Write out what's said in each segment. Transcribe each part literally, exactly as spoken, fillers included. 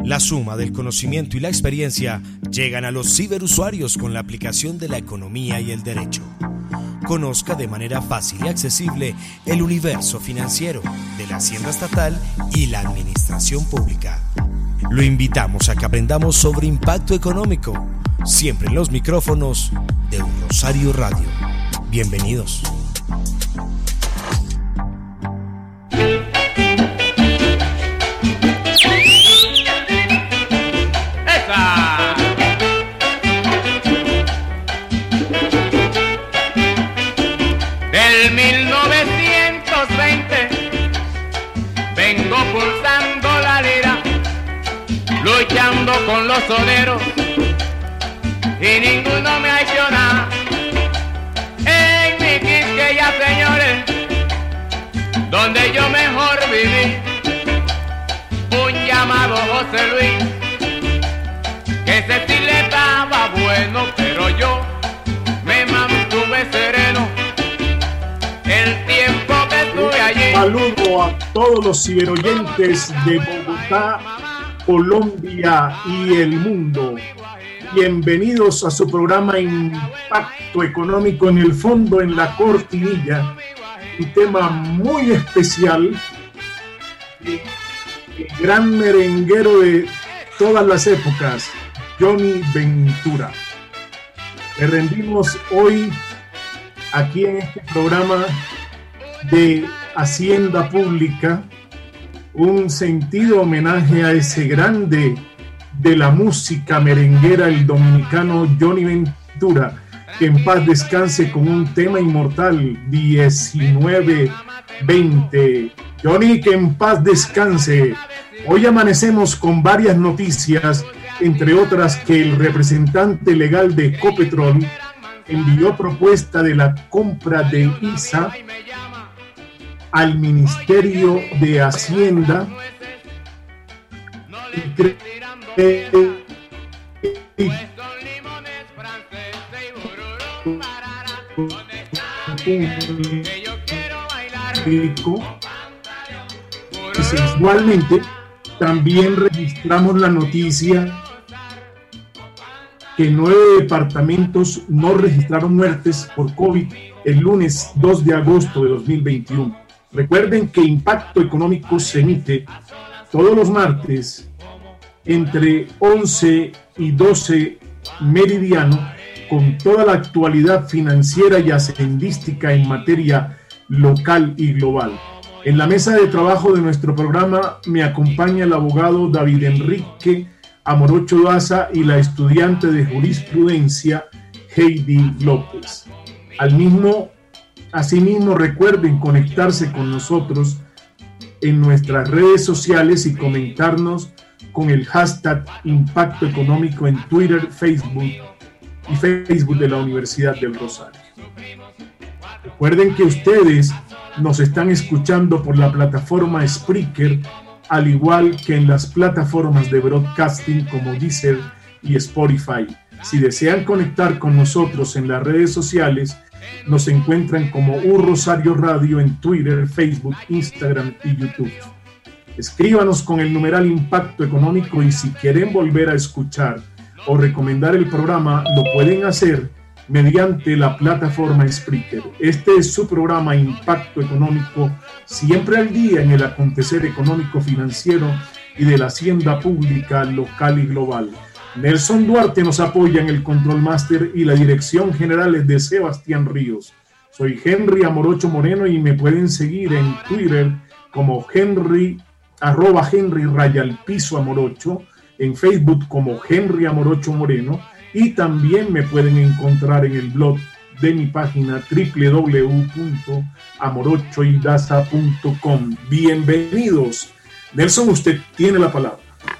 La suma del conocimiento y la experiencia llegan a los ciberusuarios con la aplicación de la economía y el derecho. Conozca de manera fácil y accesible el universo financiero de la Hacienda Estatal y la Administración Pública. Lo invitamos a que aprendamos sobre impacto económico, siempre en los micrófonos de Un Rosario Radio. Bienvenidos. Del mil novecientos veinte vengo pulsando la lira, luchando con los soneros y ninguno me ha hecho nada. En mi Quisqueya, señores, donde yo mejor viví, un llamado José Luis, que ese sí le estaba bueno, pero yo me mantuve sereno el tiempo que estuve allí. Saludo a todos los ciberoyentes de Bogotá, Colombia y el mundo. Bienvenidos a su programa Impacto Económico. En el fondo, en la cortinilla, un tema muy especial, el gran merenguero de todas las épocas, Johnny Ventura. Le rendimos hoy aquí en este programa de Hacienda Pública un sentido homenaje a ese grande de la música merenguera, el dominicano Johnny Ventura, que en paz descanse con un tema inmortal, diecinueve veinte. Johnny, que en paz descanse. Hoy amanecemos con varias noticias, entre otras que el representante legal de Ecopetrol envió propuesta de la compra de I S A al Ministerio de Hacienda y sensualmente también registramos la noticia que nueve departamentos no registraron muertes por COVID el lunes dos de agosto de dos mil veintiuno. Recuerden que Impacto Económico se emite todos los martes entre once y doce meridiano con toda la actualidad financiera y hacendística en materia local y global. En la mesa de trabajo de nuestro programa me acompaña el abogado David Enrique Amorocho Daza y la estudiante de jurisprudencia Heidi López. Al mismo, asimismo, recuerden conectarse con nosotros en nuestras redes sociales y comentarnos con el hashtag Impacto Económico en Twitter, Facebook y Facebook de la Universidad del Rosario. Recuerden que ustedes nos están escuchando por la plataforma Spreaker, al igual que en las plataformas de broadcasting como Deezer y Spotify. Si desean conectar con nosotros en las redes sociales, nos encuentran como Un Rosario Radio en Twitter, Facebook, Instagram y YouTube. Escríbanos con el numeral Impacto Económico y si quieren volver a escuchar o recomendar el programa, lo pueden hacer mediante la plataforma Spreaker. Este es su programa Impacto Económico, siempre al día en el acontecer económico financiero y de la hacienda pública local y global. Nelson Duarte nos apoya en el Control Master y la dirección general es de Sebastián Ríos. Soy Henry Amorocho Moreno y me pueden seguir en Twitter como Henry, arroba Henry Rayal Piso Amorocho, en Facebook como Henry Amorocho Moreno, y también me pueden encontrar en el blog de mi página doble u doble u doble u punto amorocho y daza punto com. Bienvenidos. Nelson, usted tiene la palabra.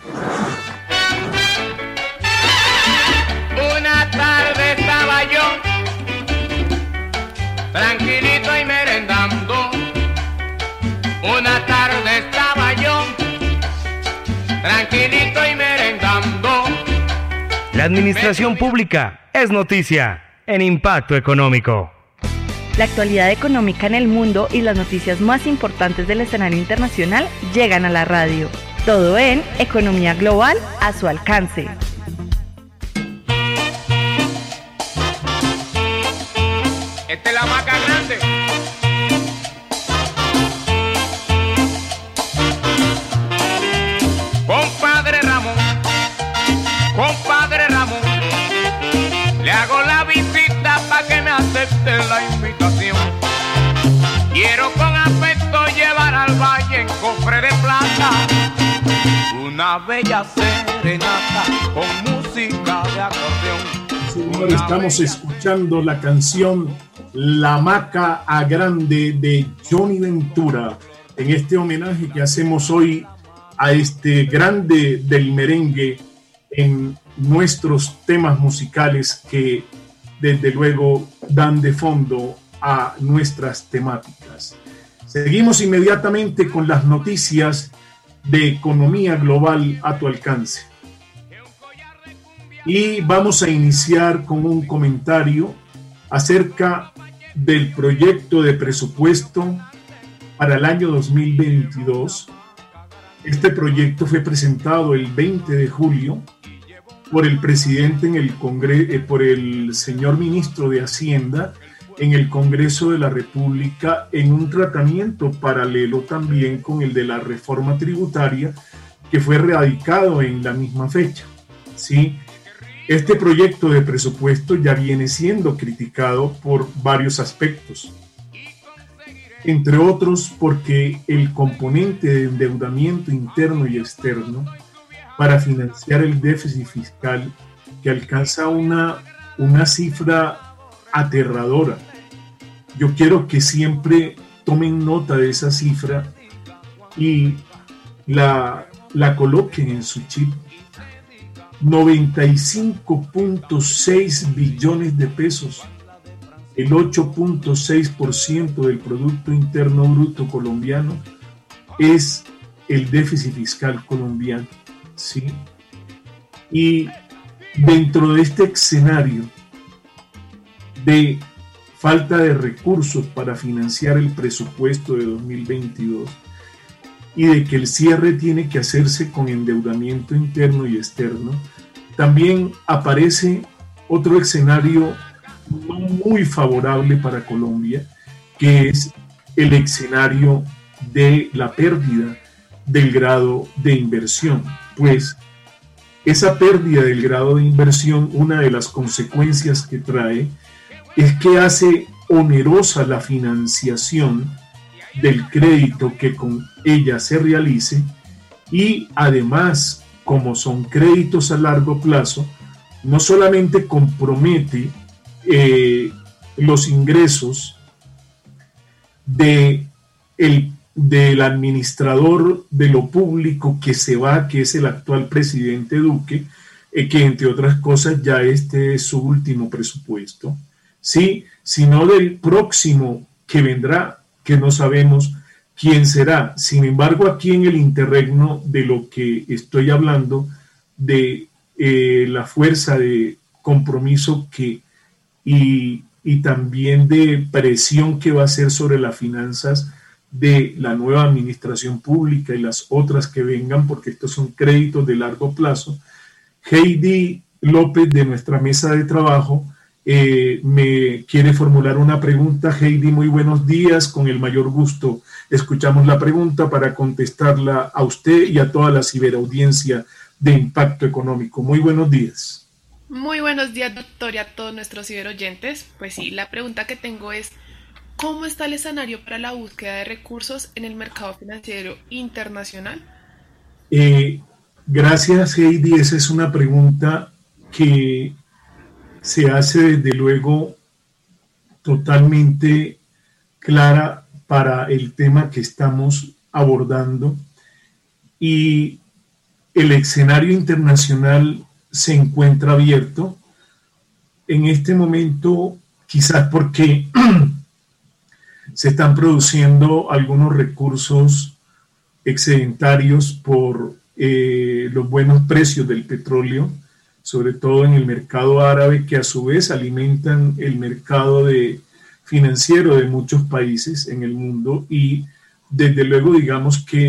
Una tarde estaba yo tranquilito y merendando. Una tarde estaba yo tranquilito y merendando. La administración pública es noticia en Impacto Económico. La actualidad económica en el mundo y las noticias más importantes del escenario internacional llegan a la radio. Todo en Economía Global a su alcance. Esta es la maca grande. Compadre Ramón, compadre Ramón, le hago la visita para que me acepte la invitación. Quiero con afecto llevar al valle en cofre de plata una bella serenata con música de acordeón. Señor, estamos escuchando la canción La Maca a Grande de Johnny Ventura en este homenaje que hacemos hoy a este grande del merengue en nuestros temas musicales que desde luego dan de fondo a nuestras temáticas. Seguimos inmediatamente con las noticias de Economía Global a tu alcance. Y vamos a iniciar con un comentario acerca del proyecto de presupuesto para el año dos mil veintidós. Este proyecto fue presentado el veinte de julio por el presidente en el Congreso, eh, por el señor ministro de Hacienda en el Congreso de la República, en un tratamiento paralelo también con el de la reforma tributaria que fue radicado en la misma fecha. ¿Sí? Este proyecto de presupuesto ya viene siendo criticado por varios aspectos, entre otros porque el componente de endeudamiento interno y externo para financiar el déficit fiscal, que alcanza una, una cifra aterradora. Yo quiero que siempre tomen nota de esa cifra y la, la coloquen en su chip. noventa y cinco punto seis billones de pesos, el ocho punto seis por ciento del Producto Interno Bruto colombiano es el déficit fiscal colombiano, ¿sí? Y dentro de este escenario de falta de recursos para financiar el presupuesto de dos mil veintidós y de que el cierre tiene que hacerse con endeudamiento interno y externo, también aparece otro escenario no muy favorable para Colombia, que es el escenario de la pérdida del grado de inversión. Pues esa pérdida del grado de inversión, una de las consecuencias que trae es que hace onerosa la financiación del crédito que con ella se realice, y además, como son créditos a largo plazo, no solamente compromete eh, los ingresos de el, del administrador de lo público que se va, que es el actual presidente Duque, eh, que entre otras cosas ya este es su último presupuesto, sí, sino del próximo que vendrá, que no sabemos quién será. Sin embargo, aquí en el interregno de lo que estoy hablando, de eh, la fuerza de compromiso que y, y también de presión que va a hacer sobre las finanzas de la nueva administración pública y las otras que vengan, porque estos son créditos de largo plazo, Heidi López, de nuestra mesa de trabajo, Eh, me quiere formular una pregunta. Heidi, muy buenos días, con el mayor gusto escuchamos la pregunta para contestarla a usted y a toda la ciberaudiencia de Impacto Económico. Muy buenos días. Muy buenos días, doctor, y a todos nuestros ciberoyentes. Pues sí, la pregunta que tengo es, ¿cómo está el escenario para la búsqueda de recursos en el mercado financiero internacional? Eh, gracias, Heidi. Esa es una pregunta que se hace desde luego totalmente clara para el tema que estamos abordando, y el escenario internacional se encuentra abierto en este momento, quizás porque se están produciendo algunos recursos excedentarios por eh, los buenos precios del petróleo, sobre todo en el mercado árabe, que a su vez alimentan el mercado de, financiero de muchos países en el mundo, y desde luego digamos que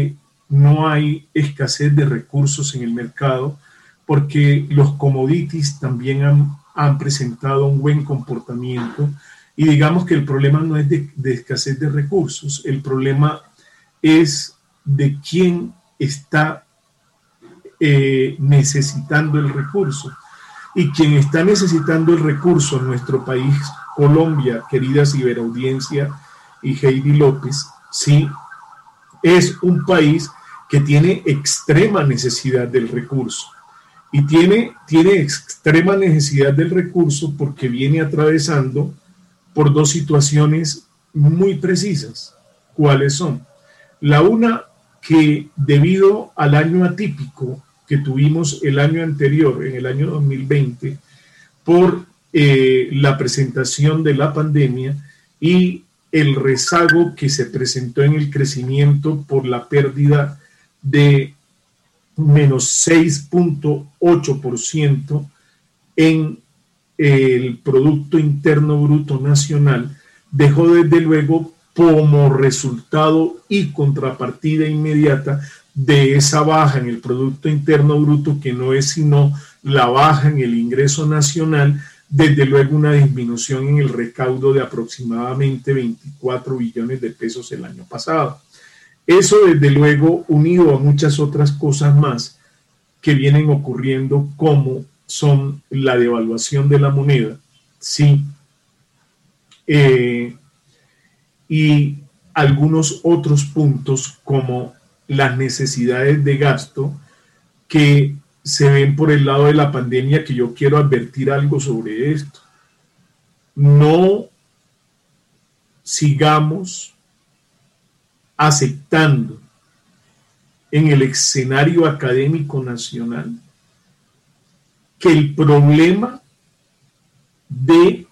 no hay escasez de recursos en el mercado, porque los commodities también han, han presentado un buen comportamiento, y digamos que el problema no es de, de escasez de recursos, el problema es de quién está eh, necesitando el recurso. Y quien está necesitando el recurso en nuestro país, Colombia, querida ciberaudiencia y Heidi López, sí, es un país que tiene extrema necesidad del recurso. Y tiene, tiene extrema necesidad del recurso porque viene atravesando por dos situaciones muy precisas. ¿Cuáles son? La una, que debido al año atípico que tuvimos el año anterior, en el año dos mil veinte, por eh, la presentación de la pandemia y el rezago que se presentó en el crecimiento por la pérdida de menos seis punto ocho por ciento en el Producto Interno Bruto Nacional, dejó desde luego como resultado y contrapartida inmediata de esa baja en el Producto Interno Bruto, que no es sino la baja en el ingreso nacional, desde luego una disminución en el recaudo de aproximadamente veinticuatro billones de pesos el año pasado. Eso desde luego unido a muchas otras cosas más que vienen ocurriendo, como son la devaluación de la moneda, sí, eh, y algunos otros puntos como las necesidades de gasto que se ven por el lado de la pandemia, que yo quiero advertir algo sobre esto. No sigamos aceptando en el escenario académico nacional que el problema de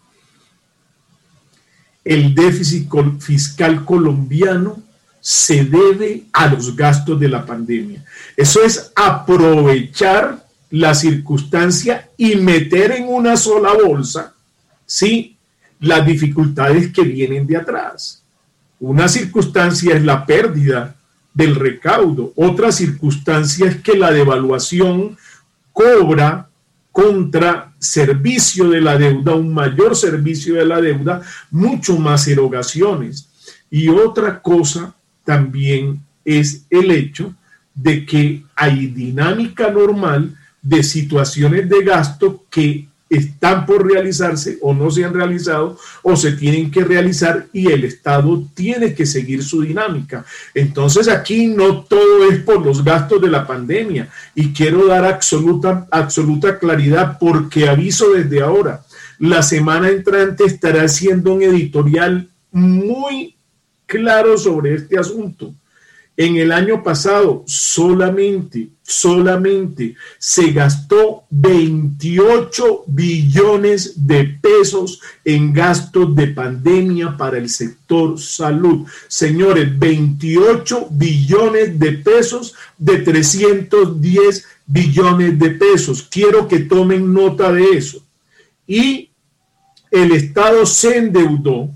el déficit fiscal colombiano se debe a los gastos de la pandemia. Eso es aprovechar la circunstancia y meter en una sola bolsa, ¿sí?, las dificultades que vienen de atrás. Una circunstancia es la pérdida del recaudo, otra circunstancia es que la devaluación cobra contra servicio de la deuda, un mayor servicio de la deuda, mucho más erogaciones. Y otra cosa también es el hecho de que hay dinámica normal de situaciones de gasto que están por realizarse o no se han realizado o se tienen que realizar, y el Estado tiene que seguir su dinámica. Entonces aquí no todo es por los gastos de la pandemia, y quiero dar absoluta, absoluta claridad, porque aviso desde ahora, la semana entrante estará haciendo un editorial muy claro sobre este asunto. En el año pasado solamente, solamente se gastó veintiocho billones de pesos en gastos de pandemia para el sector salud. Señores, veintiocho billones de pesos de trescientos diez billones de pesos. Quiero que tomen nota de eso. Y el Estado se endeudó,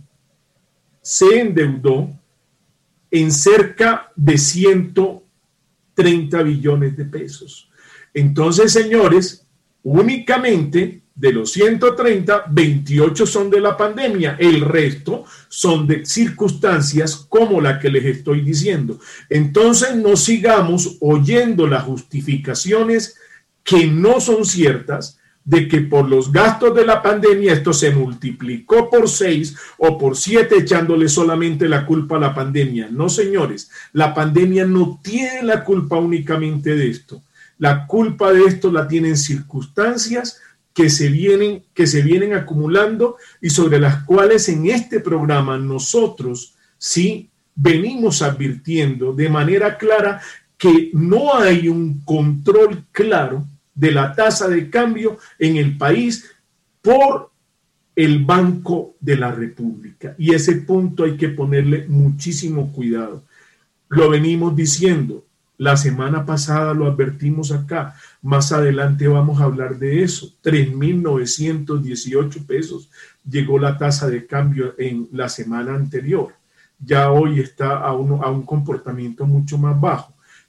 se endeudó en cerca de ciento treinta billones de pesos. Entonces, señores, únicamente de los ciento treinta, veintiocho son de la pandemia, el resto son de circunstancias como la que les estoy diciendo. Entonces, no sigamos oyendo las justificaciones que no son ciertas, de que por los gastos de la pandemia esto se multiplicó por seis o por siete, echándole solamente la culpa a la pandemia. No, señores, la pandemia no tiene la culpa únicamente de esto. La culpa de esto la tienen circunstancias que se vienen, que se vienen acumulando, y sobre las cuales en este programa nosotros sí venimos advirtiendo de manera clara que no hay un control claro de la tasa de cambio en el país por el Banco de la República. Y ese punto hay que ponerle muchísimo cuidado. Lo venimos diciendo, la semana pasada lo advertimos acá, más adelante vamos a hablar de eso. tres mil novecientos dieciocho pesos llegó la tasa de cambio en la semana anterior. Ya hoy está a, uno, a un comportamiento mucho más bajo.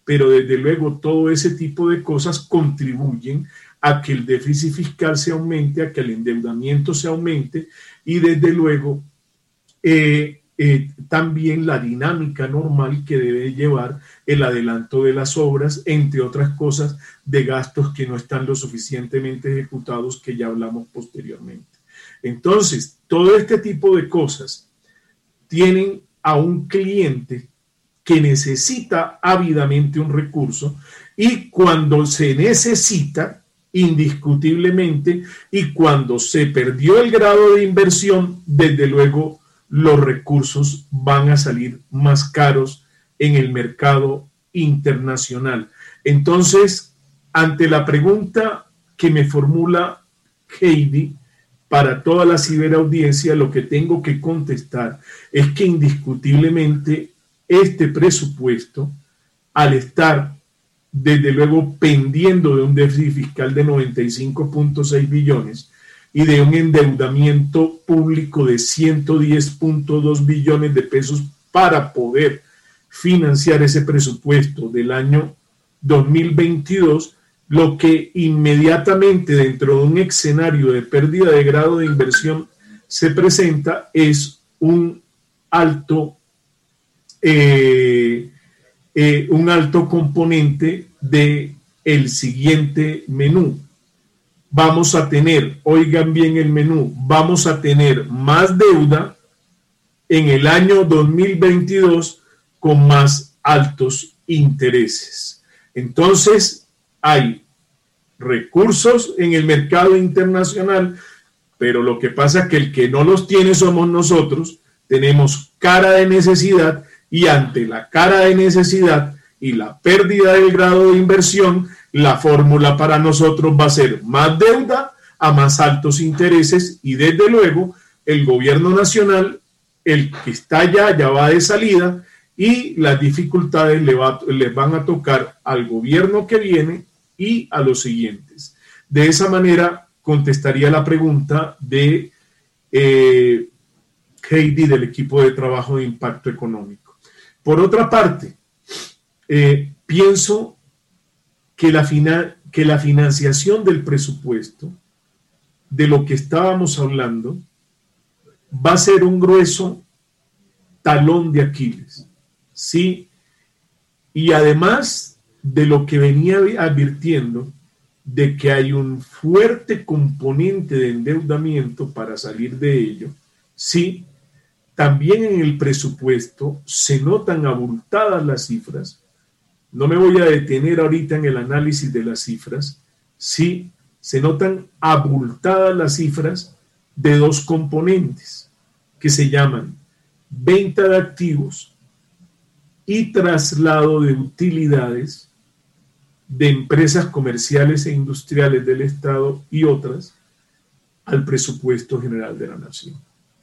pero desde luego todo ese tipo de cosas contribuyen a que el déficit fiscal se aumente, a que el endeudamiento se aumente y desde luego eh, eh, también la dinámica normal que debe llevar el adelanto de las obras, entre otras cosas de gastos que no están lo suficientemente ejecutados, que ya hablamos posteriormente. Entonces, todo este tipo de cosas tienen a un cliente que necesita ávidamente un recurso y cuando se necesita, indiscutiblemente, y cuando se perdió el grado de inversión, desde luego los recursos van a salir más caros en el mercado internacional. Entonces, ante la pregunta que me formula Heidi, para toda la ciberaudiencia, lo que tengo que contestar es que indiscutiblemente este presupuesto, al estar desde luego pendiendo de un déficit fiscal de noventa y cinco punto seis billones y de un endeudamiento público de ciento diez punto dos billones de pesos para poder financiar ese presupuesto del año dos mil veintidós, lo que inmediatamente dentro de un escenario de pérdida de grado de inversión se presenta es un alto, eh, eh, un alto componente de el siguiente menú. Vamos a tener, oigan bien el menú, vamos a tener más deuda en el año dos mil veintidós con más altos intereses. Entonces, hay recursos en el mercado internacional, pero lo que pasa es que el que no los tiene somos nosotros, tenemos cara de necesidad y ante la cara de necesidad y la pérdida del grado de inversión, la fórmula para nosotros va a ser más deuda a más altos intereses y desde luego el gobierno nacional, el que está allá, ya va de salida y las dificultades le, va, le van a tocar al gobierno que viene y a los siguientes. De esa manera contestaría la pregunta de eh, Heidi del equipo de trabajo de impacto económico. Por otra parte, eh, pienso que la, fina, que la financiación del presupuesto, de lo que estábamos hablando, va a ser un grueso talón de Aquiles, ¿sí? Y además de lo que venía advirtiendo, de que hay un fuerte componente de endeudamiento para salir de ello, sí, también en el presupuesto se notan abultadas las cifras. No me voy a detener ahorita en el análisis de las cifras, sí, se notan abultadas las cifras de dos componentes que se llaman venta de activos y traslado de utilidades de empresas comerciales e industriales del Estado y otras al presupuesto general de la nación.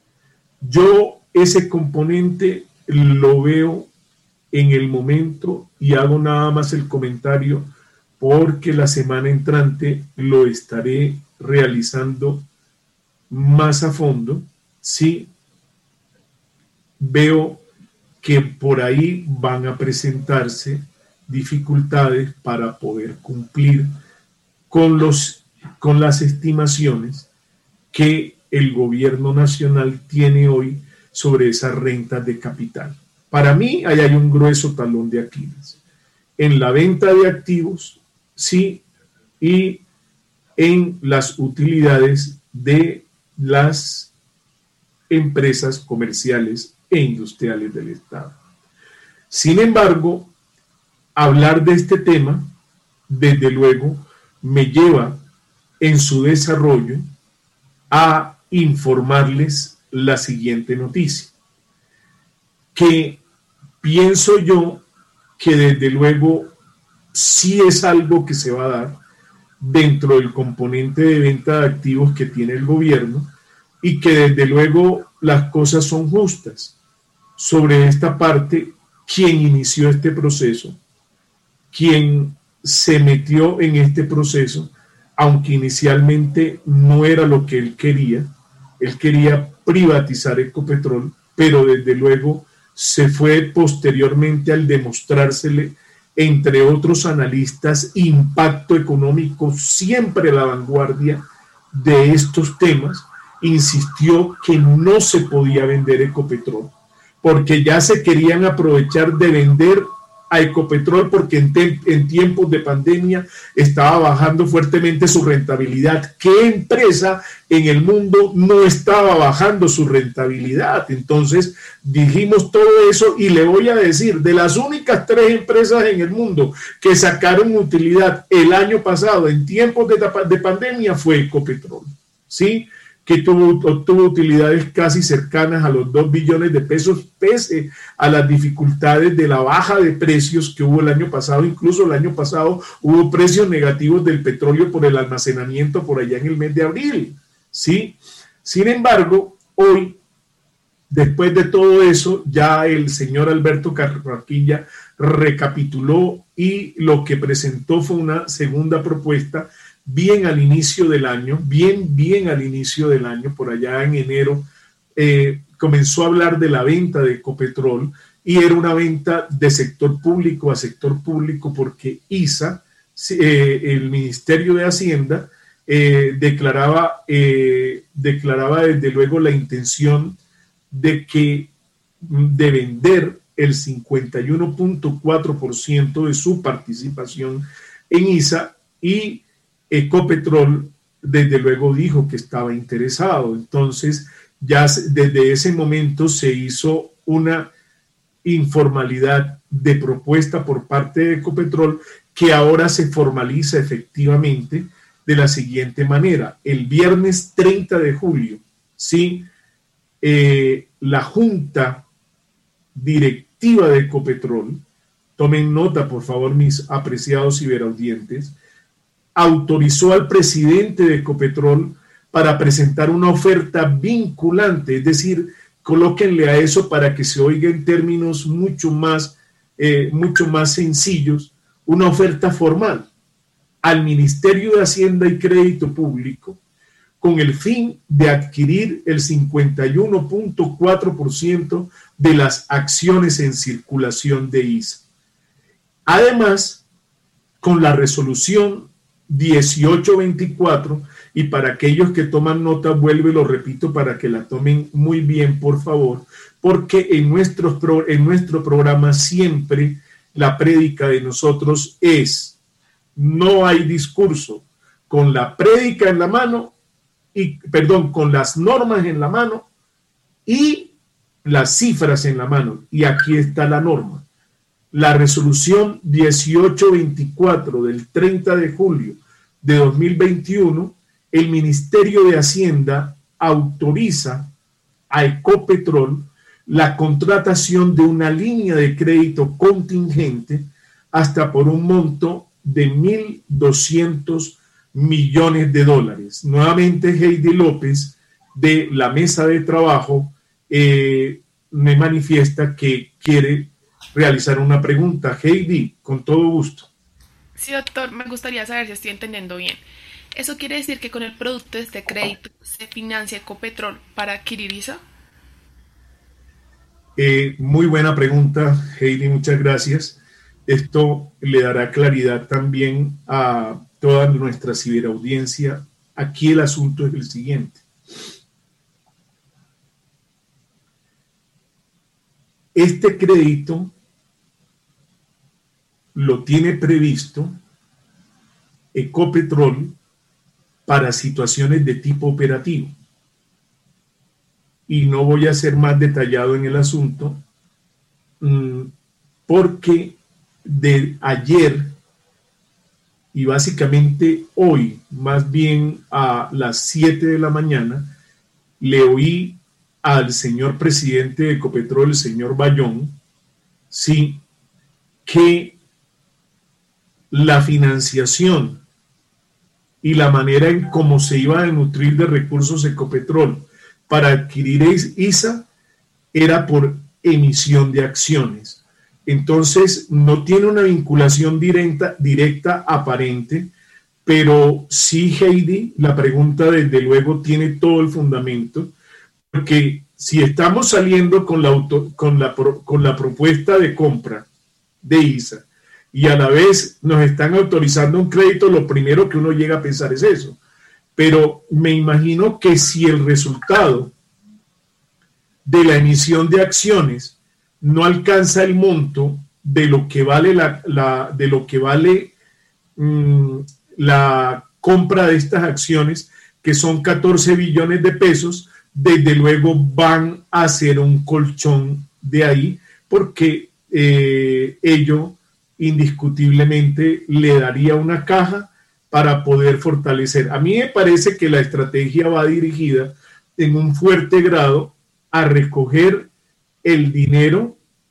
Yo ese componente lo veo en el momento y hago nada más el comentario porque la semana entrante lo estaré realizando más a fondo. Sí, veo que por ahí van a presentarse dificultades para poder cumplir con, los, con las estimaciones que el gobierno nacional tiene hoy sobre esas rentas de capital. Para mí, ahí hay un grueso talón de Aquiles. En la venta de activos, sí, y en las utilidades de las empresas comerciales e industriales del Estado. Sin embargo, hablar de este tema, desde luego, me lleva en su desarrollo a informarles la siguiente noticia, que pienso yo que desde luego sí es algo que se va a dar dentro del componente de venta de activos que tiene el gobierno y que desde luego las cosas son justas. Sobre esta parte, quien inició este proceso, quien se metió en este proceso, aunque inicialmente no era lo que él quería, él quería privatizar Ecopetrol, pero desde luego se fue posteriormente al demostrársele entre otros analistas, Impacto Económico, siempre a la vanguardia de estos temas, insistió que no se podía vender Ecopetrol, porque ya se querían aprovechar de vender a Ecopetrol porque en, te- en tiempos de pandemia estaba bajando fuertemente su rentabilidad. ¿Qué empresa en el mundo no estaba bajando su rentabilidad? Entonces dijimos todo eso y le voy a decir, de las únicas tres empresas en el mundo que sacaron utilidad el año pasado en tiempos de, de pandemia fue Ecopetrol, ¿sí? Que tuvo, obtuvo utilidades casi cercanas a los dos billones de pesos, pese a las dificultades de la baja de precios que hubo el año pasado. Incluso el año pasado hubo precios negativos del petróleo por el almacenamiento por allá en el mes de abril, ¿sí? Sin embargo, hoy, después de todo eso, ya el señor Alberto Carraquilla recapituló y lo que presentó fue una segunda propuesta bien al inicio del año, bien, bien al inicio del año, por allá en enero, eh, comenzó a hablar de la venta de Ecopetrol y era una venta de sector público a sector público porque I S A, eh, el Ministerio de Hacienda, eh, declaraba, eh, declaraba desde luego la intención de que de vender el cincuenta y uno punto cuatro por ciento de su participación en I S A y Ecopetrol desde luego dijo que estaba interesado. Entonces ya desde ese momento se hizo una informalidad de propuesta por parte de Ecopetrol que ahora se formaliza efectivamente de la siguiente manera. El viernes treinta de julio, ¿sí? Eh, la Junta Directiva de Ecopetrol, tomen nota por favor mis apreciados ciberaudientes, autorizó al presidente de Ecopetrol para presentar una oferta vinculante, es decir, colóquenle a eso para que se oiga en términos mucho más, eh, mucho más sencillos, una oferta formal al Ministerio de Hacienda y Crédito Público con el fin de adquirir el cincuenta y uno punto cuatro por ciento de las acciones en circulación de I S A. Además, con la resolución dieciocho veinticuatro, y para aquellos que toman nota, vuelvo y lo repito para que la tomen muy bien, por favor, porque en, nuestros pro, en nuestro programa siempre la prédica de nosotros es: no hay discurso con la prédica en la mano, y perdón, con las normas en la mano y las cifras en la mano. Y aquí está la norma. La resolución dieciocho veinticuatro del treinta de julio de dos mil veintiuno, el Ministerio de Hacienda autoriza a Ecopetrol la contratación de una línea de crédito contingente hasta por un monto de mil doscientos millones de dólares. Nuevamente Heidi López de la mesa de trabajo eh, me manifiesta que quiere realizar una pregunta. Heidi, con todo gusto. Sí, doctor, me gustaría saber si estoy entendiendo bien. ¿Eso quiere decir que con el producto de este crédito se financia Ecopetrol para adquirir I S A? Eh, muy buena pregunta, Heidi, muchas gracias. Esto le dará claridad también a toda nuestra ciberaudiencia. Aquí el asunto es el siguiente. Este crédito lo tiene previsto Ecopetrol para situaciones de tipo operativo. Y no voy a ser más detallado en el asunto porque de ayer y básicamente hoy, más bien a las siete de la mañana, le oí al señor presidente de Ecopetrol, el señor Bayón, sí, que la financiación y la manera en cómo se iba a nutrir de recursos Ecopetrol para adquirir I S A era por emisión de acciones. Entonces, no tiene una vinculación directa, directa aparente, pero sí, Heidi, la pregunta desde luego tiene todo el fundamento, porque si estamos saliendo con la, auto, con la, con la propuesta de compra de I S A y a la vez nos están autorizando un crédito, lo primero que uno llega a pensar es eso. Pero me imagino que si el resultado de la emisión de acciones no alcanza el monto de lo que vale la, la de lo que vale mmm, la compra de estas acciones, que son catorce billones de pesos, desde luego van a hacer un colchón de ahí, porque eh, ello indiscutiblemente le daría una caja para poder fortalecer. A mí me parece que la estrategia va dirigida en un fuerte grado a recoger el dinero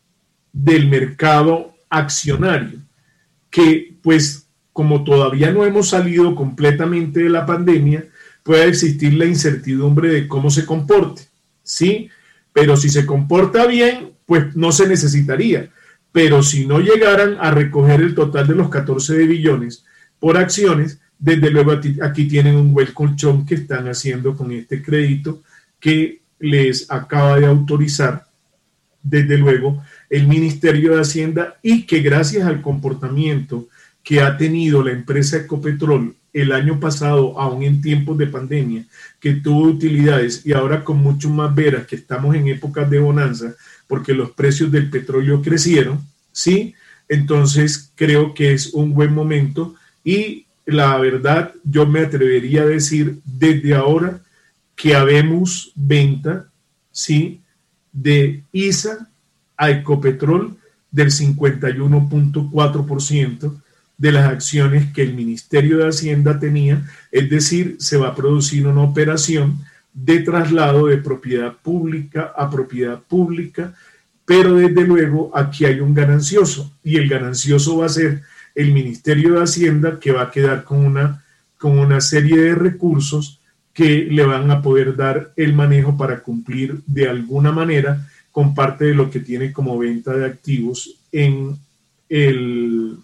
del mercado accionario, que pues como todavía no hemos salido completamente de la pandemia, puede existir la incertidumbre de cómo se comporte, ¿sí? Pero si se comporta bien, pues no se necesitaría. Pero si no llegaran a recoger el total de los catorce billones por acciones, desde luego aquí tienen un buen colchón que están haciendo con este crédito que les acaba de autorizar, desde luego, el Ministerio de Hacienda, y que gracias al comportamiento que ha tenido la empresa Ecopetrol el año pasado, aún en tiempos de pandemia, que tuvo utilidades, y ahora con mucho más veras que estamos en épocas de bonanza, porque los precios del petróleo crecieron, ¿sí? Entonces creo que es un buen momento, y la verdad yo me atrevería a decir desde ahora que habemos venta, ¿sí?, de I S A a Ecopetrol del cincuenta y uno punto cuatro por ciento de las acciones que el Ministerio de Hacienda tenía, es decir, se va a producir una operación de traslado de propiedad pública a propiedad pública, pero desde luego aquí hay un ganancioso, y el ganancioso va a ser el Ministerio de Hacienda, que va a quedar con una, con una serie de recursos que le van a poder dar el manejo para cumplir de alguna manera con parte de lo que tiene como venta de activos en el,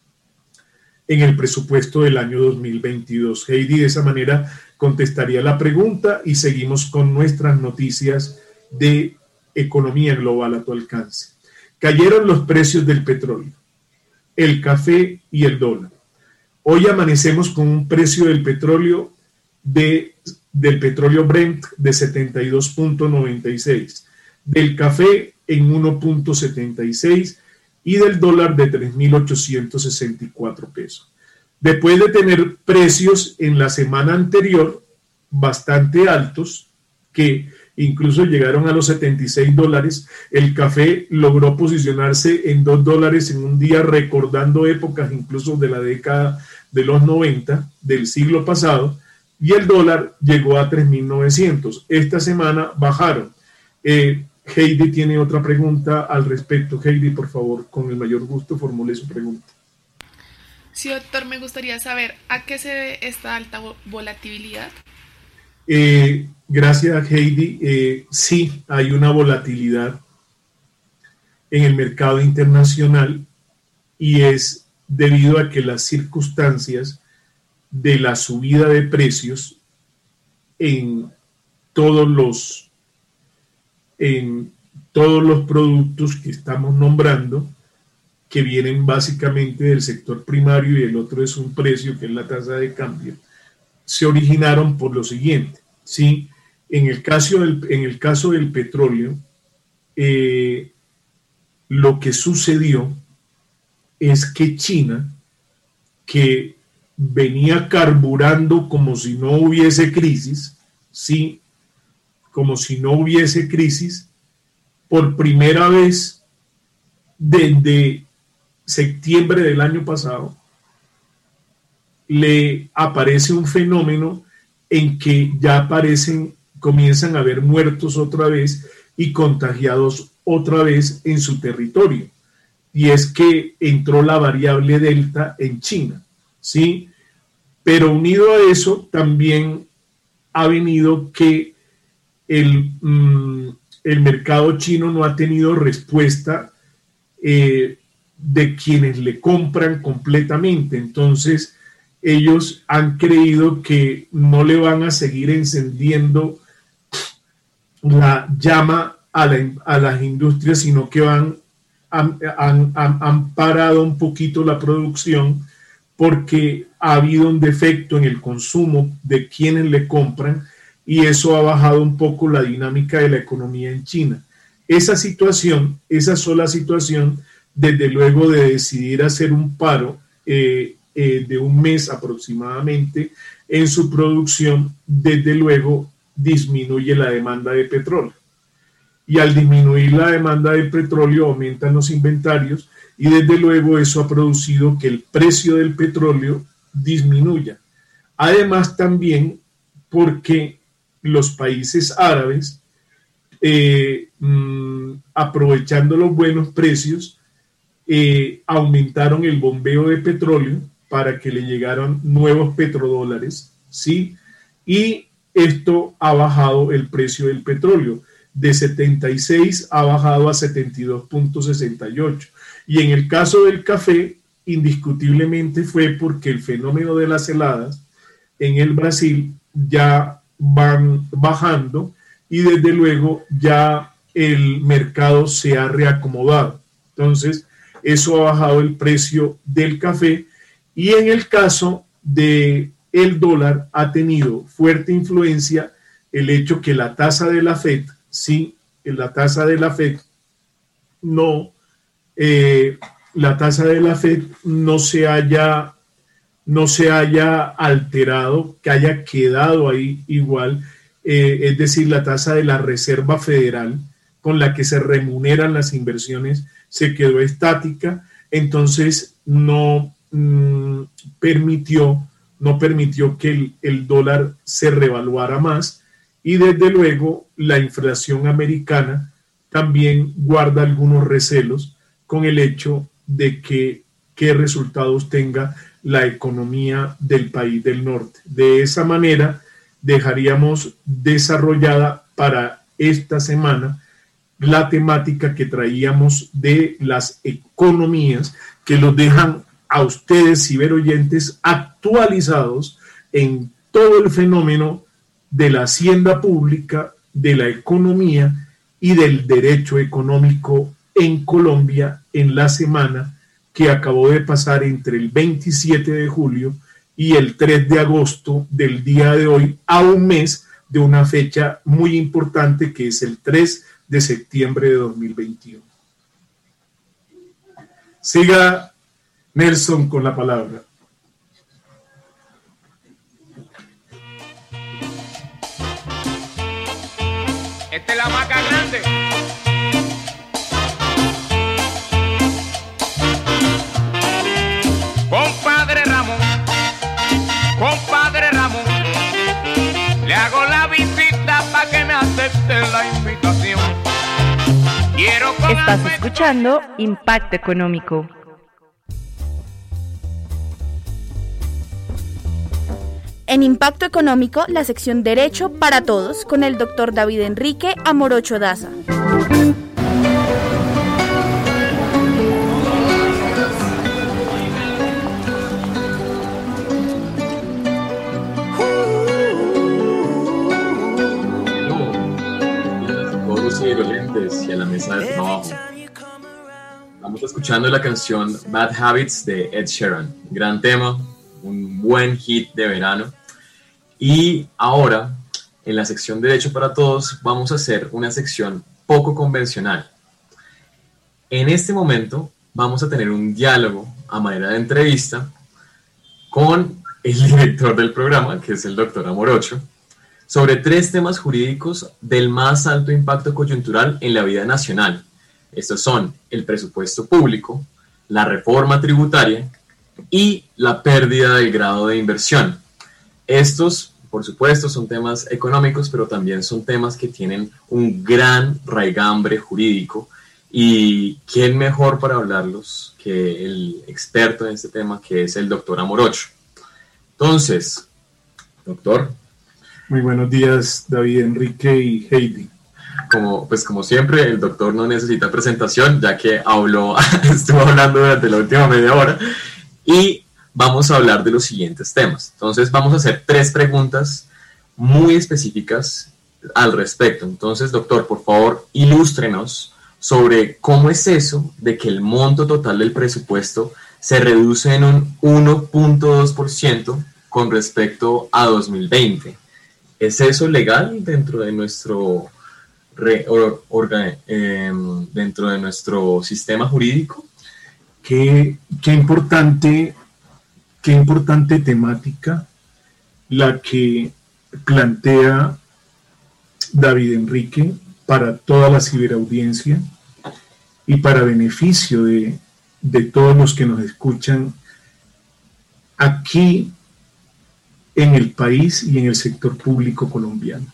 en el presupuesto del año dos mil veintidós. Heidi de esa manera contestaría la pregunta, y seguimos con nuestras noticias de economía global a tu alcance. Cayeron los precios del petróleo, el café y el dólar. Hoy amanecemos con un precio del petróleo de, del petróleo Brent de setenta y dos punto noventa y seis, del café en uno punto setenta y seis y del dólar de tres mil ochocientos sesenta y cuatro pesos. Después de tener precios en la semana anterior bastante altos, que incluso llegaron a los setenta y seis dólares, el café logró posicionarse en dos dólares en un día, recordando épocas incluso de la década de los noventa del siglo pasado, y el dólar llegó a tres mil novecientos. Esta semana bajaron. Eh, Heidi tiene otra pregunta al respecto. Heidi, por favor, con el mayor gusto formule su pregunta. Sí, doctor, me gustaría saber a qué se debe esta alta volatilidad. Eh, gracias, Heidi. Eh, sí, hay una volatilidad en el mercado internacional, y es debido a que las circunstancias de la subida de precios en todos los en todos los productos que estamos nombrando, que vienen básicamente del sector primario, y el otro es un precio que es la tasa de cambio, se originaron por lo siguiente, ¿sí? En el caso del, en el caso del petróleo, eh, lo que sucedió es que China, que venía carburando como si no hubiese crisis, ¿sí? Como si no hubiese crisis, por primera vez desde septiembre del año pasado, le aparece un fenómeno en que ya aparecen, comienzan a haber muertos otra vez y contagiados otra vez en su territorio. Y es que entró la variable Delta en China, ¿sí? Pero unido a eso también ha venido que el, mm, el mercado chino no ha tenido respuesta eh, de quienes le compran completamente. Entonces ellos han creído que no le van a seguir encendiendo la llama a, la, a las industrias, sino que van han, han, han parado un poquito la producción porque ha habido un defecto en el consumo de quienes le compran y eso ha bajado un poco la dinámica de la economía en China. Esa situación, esa sola situación, desde luego de decidir hacer un paro eh, eh, de un mes aproximadamente en su producción, desde luego disminuye la demanda de petróleo. Y al disminuir la demanda de petróleo aumentan los inventarios y desde luego eso ha producido que el precio del petróleo disminuya. Además también porque los países árabes, eh, mmm, aprovechando los buenos precios, eh, aumentaron el bombeo de petróleo para que le llegaran nuevos petrodólares, ¿sí? Y esto ha bajado el precio del petróleo. De setenta y seis ha bajado a setenta y dos punto sesenta y ocho. Y en el caso del café, indiscutiblemente fue porque el fenómeno de las heladas en el Brasil ya van bajando y desde luego ya el mercado se ha reacomodado. Entonces, eso ha bajado el precio del café y en el caso del dólar ha tenido fuerte influencia el hecho que la tasa de la Fed, sí, la tasa de la Fed no, eh, la tasa de la Fed no se haya, no se haya alterado, que haya quedado ahí igual, eh, es decir, la tasa de la Reserva Federal con la que se remuneran las inversiones se quedó estática, entonces no mmm, permitió, no permitió que el, el dólar se revaluara más y desde luego la inflación americana también guarda algunos recelos con el hecho de que qué resultados tenga la economía del país del norte. De esa manera dejaríamos desarrollada para esta semana la temática que traíamos de las economías que los dejan a ustedes, ciberoyentes, actualizados en todo el fenómeno de la hacienda pública, de la economía y del derecho económico en Colombia en la semana que acabó de pasar entre el veintisiete de julio y el tres de agosto del día de hoy, a un mes de una fecha muy importante que es el tres de septiembre de dos mil veintiuno. Siga Nelson con la palabra. Esta es la maca grande. Compadre Ramón, compadre Ramón, le hago la visita para que me acepte la invitación. Quiero con Estás afecto... escuchando Impacto Económico. En Impacto Económico, la sección Derecho para Todos, con el doctor David Enrique Amorocho Daza. Y a la mesa de trabajo. Estamos escuchando la canción Bad Habits de Ed Sheeran, gran tema, un buen hit de verano. Y ahora, en la sección Derecho para Todos, vamos a hacer una sección poco convencional. En este momento vamos a tener un diálogo a manera de entrevista con el director del programa, que es el doctor Amorocho, sobre tres temas jurídicos del más alto impacto coyuntural en la vida nacional. Estos son el presupuesto público, la reforma tributaria y la pérdida del grado de inversión. Estos, por supuesto, son temas económicos, pero también son temas que tienen un gran raigambre jurídico. ¿Y quién mejor para hablarlos que el experto en este tema, que es el doctor Amorocho? Entonces, doctor. Muy buenos días, David Enrique y Heidi. Como, pues como siempre, el doctor no necesita presentación, ya que habló, estuvo hablando durante la última media hora, y vamos a hablar de los siguientes temas. Entonces vamos a hacer tres preguntas muy específicas al respecto. Entonces, doctor, por favor, ilústrenos sobre cómo es eso de que el monto total del presupuesto se reduce en un uno punto dos por ciento con respecto a dos mil veinte. ¿Es eso legal dentro de nuestro, re, or, orga, eh, dentro de nuestro sistema jurídico? Qué, qué importante, qué importante temática la que plantea David Enrique para toda la ciberaudiencia y para beneficio de, de todos los que nos escuchan aquí en el país y en el sector público colombiano.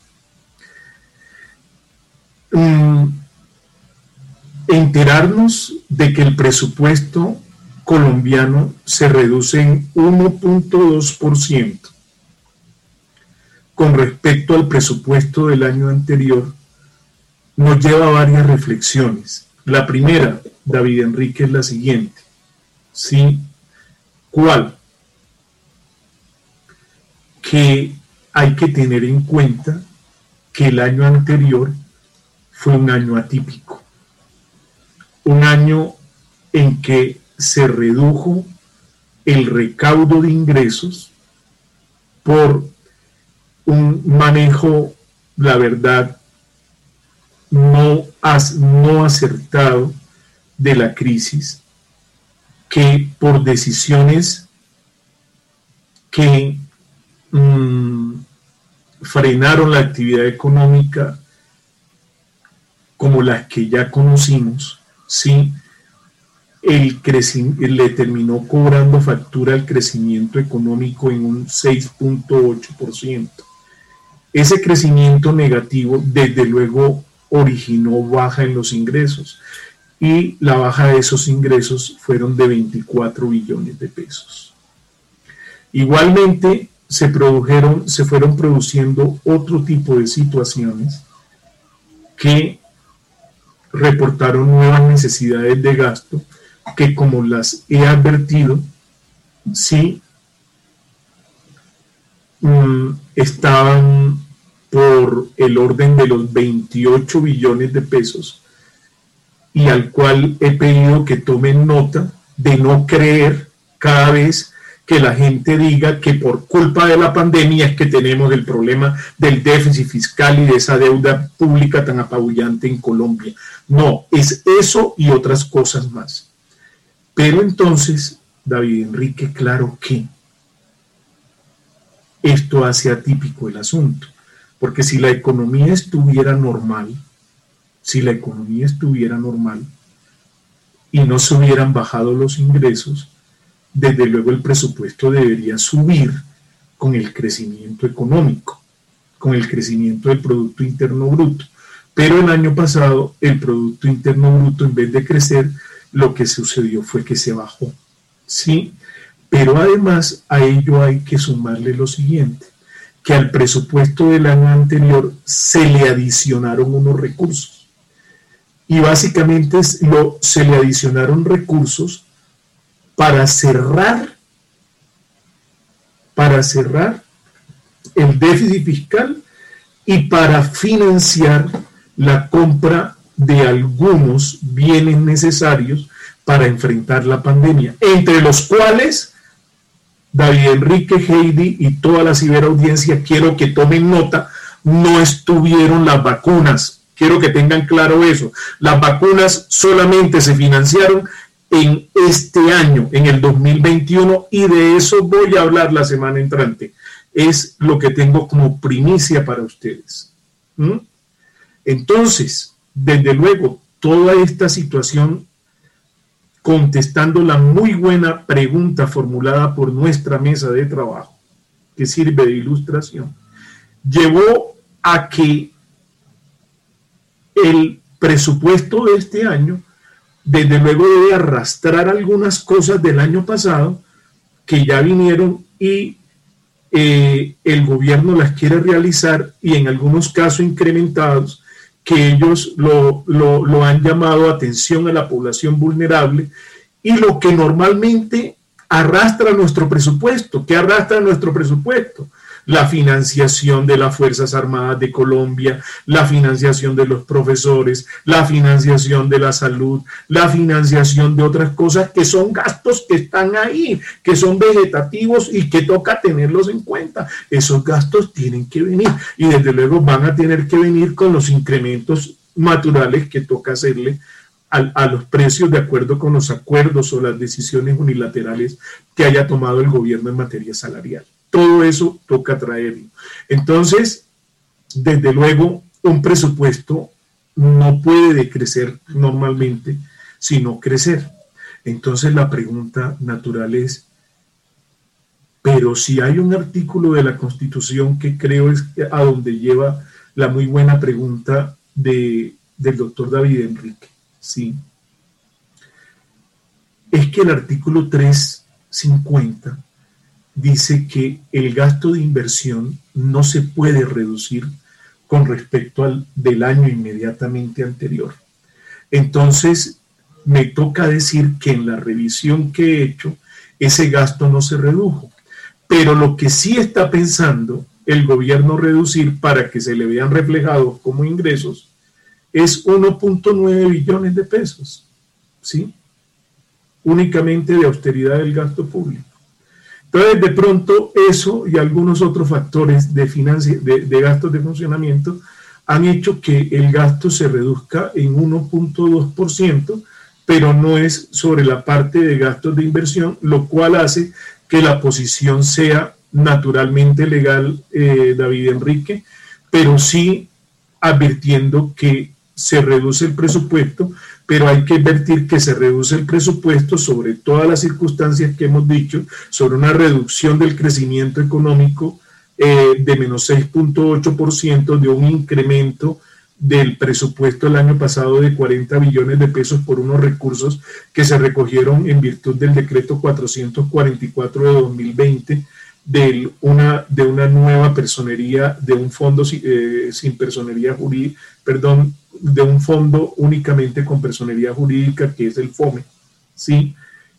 Um, enterarnos de que el presupuesto colombiano se reduce en uno punto dos por ciento con respecto al presupuesto del año anterior nos lleva a varias reflexiones. La primera, David Enrique, es la siguiente. ¿Sí? ¿Cuál? Que hay que tener en cuenta que el año anterior fue un año atípico, un año en que se redujo el recaudo de ingresos por un manejo, la verdad, no, as, no acertado de la crisis, que por decisiones que mmm, frenaron la actividad económica como las que ya conocimos, sí, el crecimiento le terminó cobrando factura al crecimiento económico en un seis punto ocho por ciento. Ese crecimiento negativo, desde luego, originó baja en los ingresos, y la baja de esos ingresos fueron de veinticuatro billones de pesos. Igualmente, se produjeron, se fueron produciendo otro tipo de situaciones que reportaron nuevas necesidades de gasto que, como las he advertido, sí um, estaban por el orden de los veintiocho billones de pesos, y al cual he pedido que tomen nota de no creer cada vez que la gente diga que por culpa de la pandemia es que tenemos el problema del déficit fiscal y de esa deuda pública tan apabullante en Colombia. No, es eso y otras cosas más. Pero entonces, David Enrique, claro que esto hace atípico el asunto, porque si la economía estuviera normal, si la economía estuviera normal y no se hubieran bajado los ingresos, desde luego el presupuesto debería subir con el crecimiento económico, con el crecimiento del Producto Interno Bruto. Pero el año pasado el Producto Interno Bruto, en vez de crecer, lo que sucedió fue que se bajó, ¿sí? Pero además a ello hay que sumarle lo siguiente, que al presupuesto del año anterior se le adicionaron unos recursos. Y básicamente lo, se le adicionaron recursos para cerrar, para cerrar el déficit fiscal y para financiar la compra de algunos bienes necesarios para enfrentar la pandemia, entre los cuales David Enrique, Heidi y toda la ciberaudiencia, quiero que tomen nota, no estuvieron las vacunas. Quiero que tengan claro eso. Las vacunas solamente se financiaron en este año, en el dos mil veintiuno, y de eso voy a hablar la semana entrante. Es lo que tengo como primicia para ustedes. ¿Mm? Entonces, desde luego, toda esta situación, contestando la muy buena pregunta formulada por nuestra mesa de trabajo, que sirve de ilustración, llevó a que el presupuesto de este año, desde luego, debe arrastrar algunas cosas del año pasado que ya vinieron y eh, el gobierno las quiere realizar, y en algunos casos incrementados, que ellos lo, lo, lo han llamado atención a la población vulnerable, y lo que normalmente arrastra nuestro presupuesto. ¿Qué arrastra nuestro presupuesto? la financiación de las Fuerzas Armadas de Colombia, la financiación de los profesores, la financiación de la salud, la financiación de otras cosas que son gastos que están ahí, que son vegetativos y que toca tenerlos en cuenta. Esos gastos tienen que venir y desde luego van a tener que venir con los incrementos naturales que toca hacerle a, a los precios de acuerdo con los acuerdos o las decisiones unilaterales que haya tomado el gobierno en materia salarial. Todo eso toca traerlo. Entonces, desde luego, un presupuesto no puede decrecer normalmente, sino crecer. Entonces, la pregunta natural es, pero si hay un artículo de la Constitución que creo es a donde lleva la muy buena pregunta de, del doctor David Enrique, ¿sí? Es que el artículo trescientos cincuenta dice que el gasto de inversión no se puede reducir con respecto al del año inmediatamente anterior. Entonces, me toca decir que en la revisión que he hecho, ese gasto no se redujo. Pero lo que sí está pensando el gobierno reducir para que se le vean reflejados como ingresos es uno punto nueve billones de pesos, ¿sí? Únicamente de austeridad del gasto público. Entonces, de pronto, eso y algunos otros factores de, financi- de, de gastos de funcionamiento han hecho que el gasto se reduzca en uno punto dos por ciento, pero no es sobre la parte de gastos de inversión, lo cual hace que la posición sea naturalmente legal, eh, David Enrique, pero sí advirtiendo que se reduce el presupuesto, pero hay que advertir que se reduce el presupuesto sobre todas las circunstancias que hemos dicho, sobre una reducción del crecimiento económico eh, de menos seis punto ocho por ciento, de un incremento del presupuesto el año pasado de cuarenta billones de pesos por unos recursos que se recogieron en virtud del decreto cuatrocientos cuarenta y cuatro de dos mil veinte, de una, de una nueva personería, de un fondo eh, sin personería jurídica, perdón, de un fondo únicamente con personería jurídica, que es el FOME, ¿sí?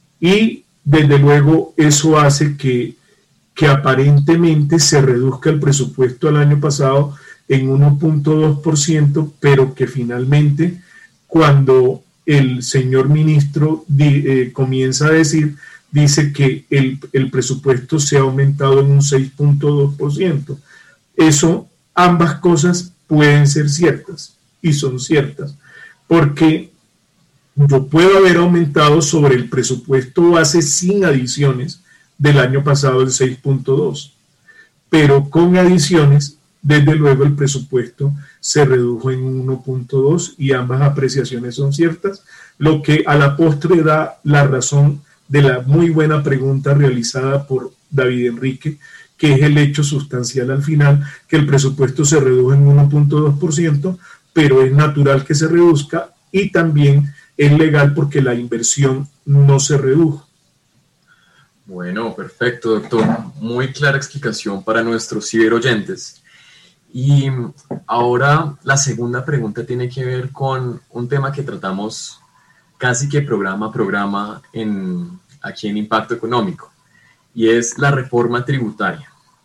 Y desde luego eso hace que, que aparentemente se reduzca el presupuesto el año pasado en uno punto dos por ciento, pero que finalmente cuando el señor ministro di, eh, comienza a decir, dice que el, el presupuesto se ha aumentado en un seis punto dos por ciento. Eso, ambas cosas pueden ser ciertas y son ciertas, porque yo puedo haber aumentado sobre el presupuesto base sin adiciones del año pasado el seis punto dos, pero con adiciones, desde luego el presupuesto se redujo en uno punto dos y ambas apreciaciones son ciertas, lo que a la postre da la razón de la muy buena pregunta realizada por David Enrique, que es el hecho sustancial al final, que el presupuesto se redujo en uno punto dos por ciento, pero es natural que se reduzca y también es legal porque la inversión no se redujo. Bueno, perfecto, doctor. Muy clara explicación para nuestros ciberoyentes. Y ahora la segunda pregunta tiene que ver con un tema que tratamos casi que programa a programa en, aquí en Impacto Económico, y es la reforma tributaria.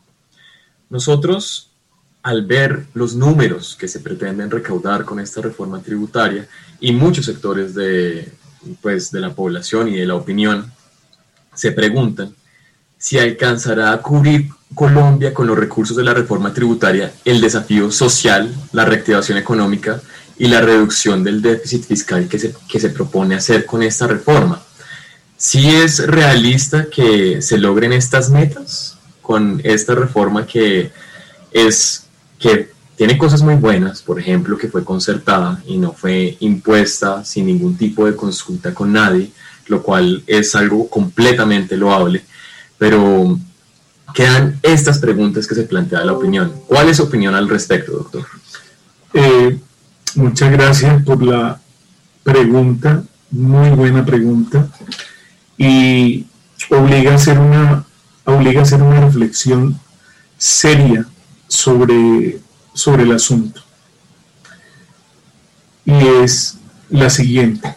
Nosotros, al ver los números que se pretenden recaudar con esta reforma tributaria, y muchos sectores de, pues, de la población y de la opinión se preguntan si alcanzará a cubrir Colombia con los recursos de la reforma tributaria el desafío social, la reactivación económica y la reducción del déficit fiscal que se, que se propone hacer con esta reforma. ¿Sí es realista que se logren estas metas con esta reforma que es que tiene cosas muy buenas, por ejemplo, que fue concertada y no fue impuesta sin ningún tipo de consulta con nadie, lo cual es algo completamente loable, pero quedan estas preguntas que se plantea la opinión? ¿Cuál es su opinión al respecto, doctor? Eh, muchas gracias por la pregunta, muy buena pregunta, y obliga a hacer una, obliga a hacer una reflexión seria sobre, sobre el asunto. Y es la siguiente.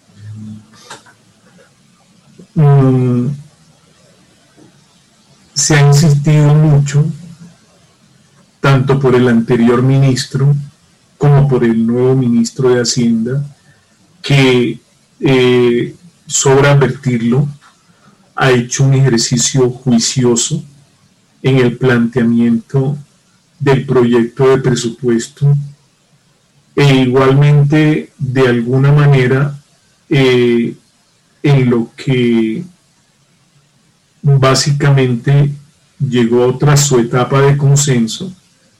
Mm, se ha insistido mucho, tanto por el anterior ministro como por el nuevo ministro de Hacienda, que eh, sobra advertirlo, ha hecho un ejercicio juicioso en el planteamiento del proyecto de presupuesto e igualmente de alguna manera eh, en lo que básicamente llegó tras su etapa de consenso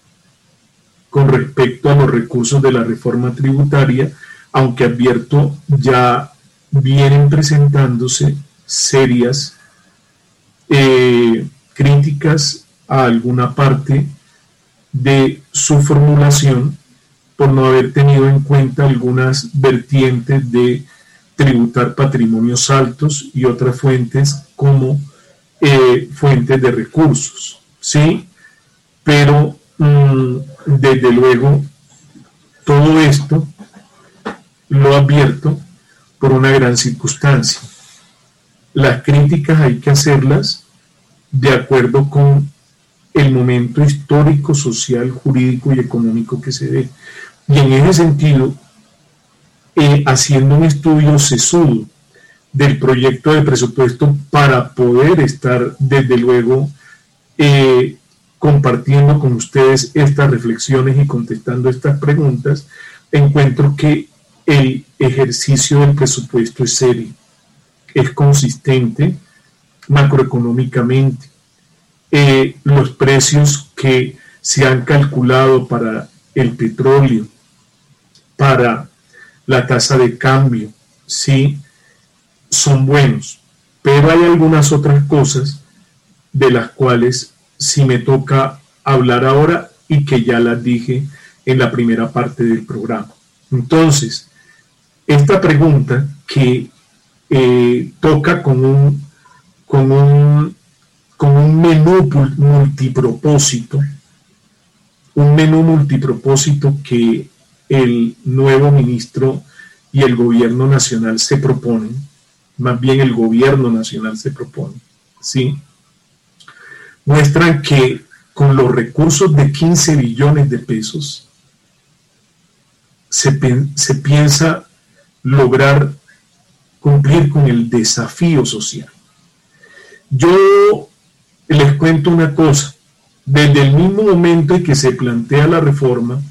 con respecto a los recursos de la reforma tributaria, aunque advierto ya vienen presentándose serias eh, críticas a alguna parte de su formulación por no haber tenido en cuenta algunas vertientes de tributar patrimonios altos y otras fuentes como eh, fuentes de recursos, ¿sí? Pero mmm, desde luego todo esto lo advierto por una gran circunstancia. Las críticas hay que hacerlas de acuerdo con el momento histórico, social, jurídico y económico que se dé. Y en ese sentido, eh, haciendo un estudio sesudo del proyecto de presupuesto para poder estar, desde luego, eh, compartiendo con ustedes estas reflexiones y contestando estas preguntas, encuentro que el ejercicio del presupuesto es serio, es consistente macroeconómicamente. Eh, los precios que se han calculado para el petróleo, para la tasa de cambio, sí, son buenos, pero hay algunas otras cosas de las cuales sí me toca hablar ahora y que ya las dije en la primera parte del programa. Entonces, esta pregunta que eh, toca con un, con un, con un menú multipropósito, un menú multipropósito que el nuevo ministro y el gobierno nacional se proponen, más bien el gobierno nacional se propone, ¿sí? Muestran que con los recursos de quince billones de pesos se, se piensa lograr cumplir con el desafío social. Yo les cuento una cosa, desde el mismo momento en que se plantea la reforma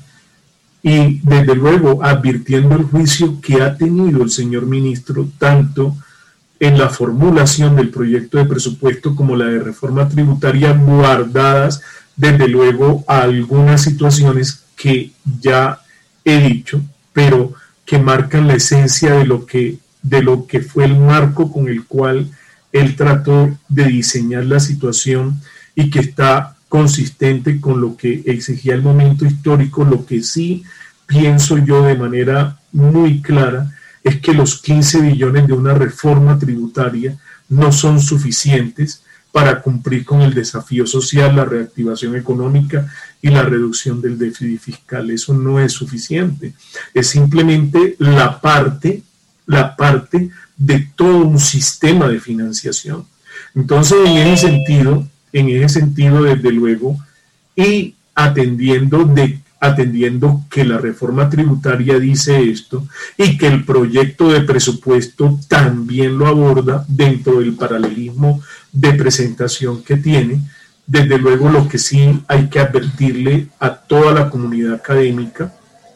y desde luego advirtiendo el juicio que ha tenido el señor ministro tanto en la formulación del proyecto de presupuesto como la de reforma tributaria, guardadas desde luego a algunas situaciones que ya he dicho, pero que marcan la esencia de lo que, de lo que fue el marco con el cual él trató de diseñar la situación y que está consistente con lo que exigía el momento histórico. Lo que sí pienso yo de manera muy clara es que los quince billones de una reforma tributaria no son suficientes para cumplir con el desafío social, la reactivación económica y la reducción del déficit fiscal. Eso no es suficiente. Es simplemente la parte, la parte de todo un sistema de financiación. Entonces, en ese sentido, en ese sentido, desde luego, y atendiendo de atendiendo que la reforma tributaria dice esto y que el proyecto de presupuesto también lo aborda dentro del paralelismo de presentación que tiene, desde luego lo que sí hay que advertirle a toda la comunidad académica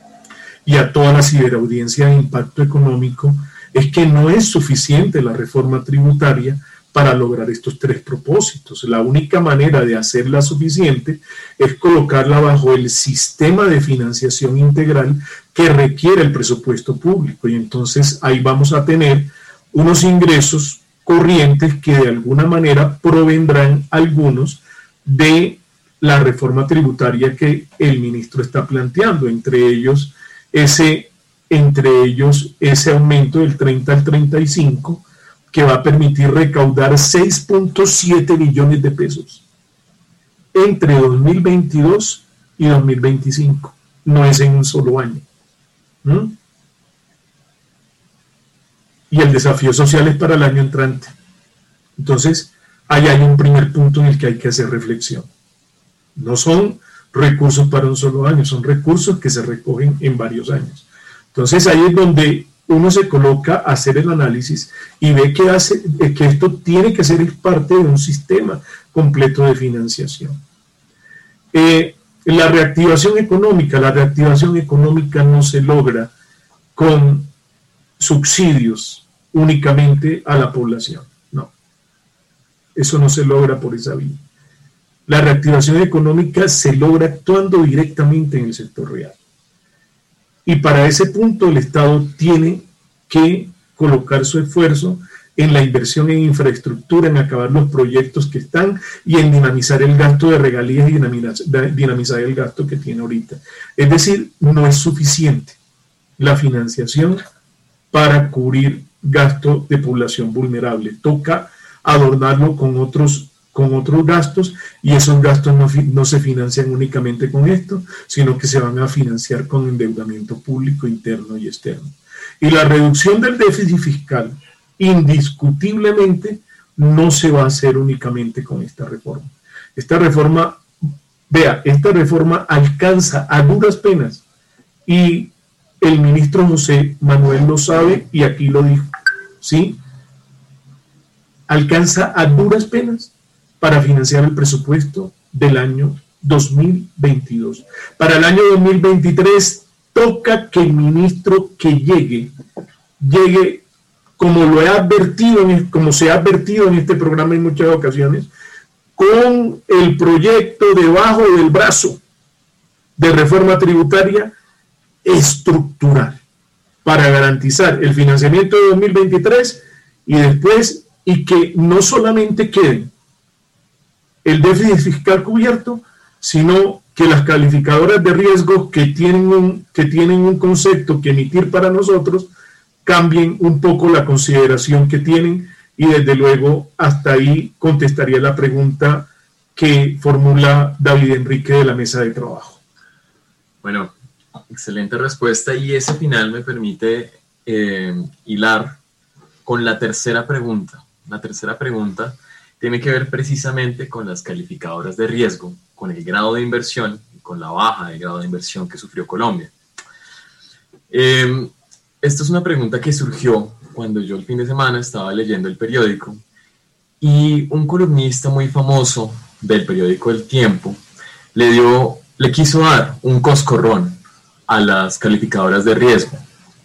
y a toda la ciberaudiencia de impacto económico es que no es suficiente la reforma tributaria para lograr estos tres propósitos. La única manera de hacerla suficiente es colocarla bajo el sistema de financiación integral que requiere el presupuesto público. Y entonces ahí vamos a tener unos ingresos corrientes que de alguna manera provendrán algunos de la reforma tributaria que el ministro está planteando, entre ellos ese, entre ellos ese aumento del treinta al treinta y cinco, que va a permitir recaudar seis punto siete billones de pesos entre dos mil veintidós y dos mil veinticinco. No es en un solo año. ¿Mm? Y el desafío social es para el año entrante. Entonces, ahí hay un primer punto en el que hay que hacer reflexión. No son recursos para un solo año, son recursos que se recogen en varios años. Entonces ahí es donde uno se coloca a hacer el análisis y ve que, hace, que esto tiene que ser parte de un sistema completo de financiación. Eh, la reactivación económica, la reactivación económica no se logra con subsidios únicamente a la población, no. Eso no se logra por esa vía. La reactivación económica se logra actuando directamente en el sector real. Y para ese punto el Estado tiene que colocar su esfuerzo en la inversión en infraestructura, en acabar los proyectos que están y en dinamizar el gasto de regalías y dinamizar el gasto que tiene ahorita. Es decir, no es suficiente la financiación para cubrir gasto de población vulnerable. Toca adornarlo con otros con otros gastos, y esos gastos no, no se financian únicamente con esto, sino que se van a financiar con endeudamiento público interno y externo. Y la reducción del déficit fiscal, indiscutiblemente, no se va a hacer únicamente con esta reforma. Esta reforma, vea, esta reforma alcanza a duras penas, y el ministro José Manuel lo sabe, y aquí lo dijo, ¿sí? Alcanza a duras penas para financiar el presupuesto del año dos mil veintidós. Para el año dos mil veintitrés toca que el ministro que llegue, llegue como lo he advertido, como se ha advertido en este programa en muchas ocasiones, con el proyecto debajo del brazo de reforma tributaria estructural para garantizar el financiamiento de dos mil veintitrés y después, y que no solamente queden el déficit fiscal cubierto, sino que las calificadoras de riesgo que tienen un, que tienen un concepto que emitir para nosotros cambien un poco la consideración que tienen, y desde luego hasta ahí contestaría la pregunta que formula David Enrique de la mesa de trabajo. Bueno, excelente respuesta, y ese final me permite eh, hilar con la tercera pregunta. La tercera pregunta tiene que ver precisamente con las calificadoras de riesgo, con el grado de inversión y con la baja de grado de inversión que sufrió Colombia. Eh, esta es una pregunta que surgió cuando yo el fin de semana estaba leyendo el periódico, y un columnista muy famoso del periódico El Tiempo le dio, le quiso dar un coscorrón a las calificadoras de riesgo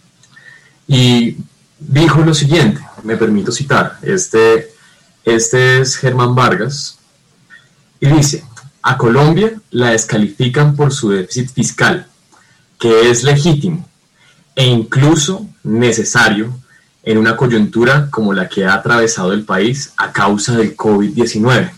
y dijo lo siguiente, me permito citar, este Este es Germán Vargas, y dice: a Colombia la descalifican por su déficit fiscal, que es legítimo e incluso necesario en una coyuntura como la que ha atravesado el país a causa del COVID diecinueve.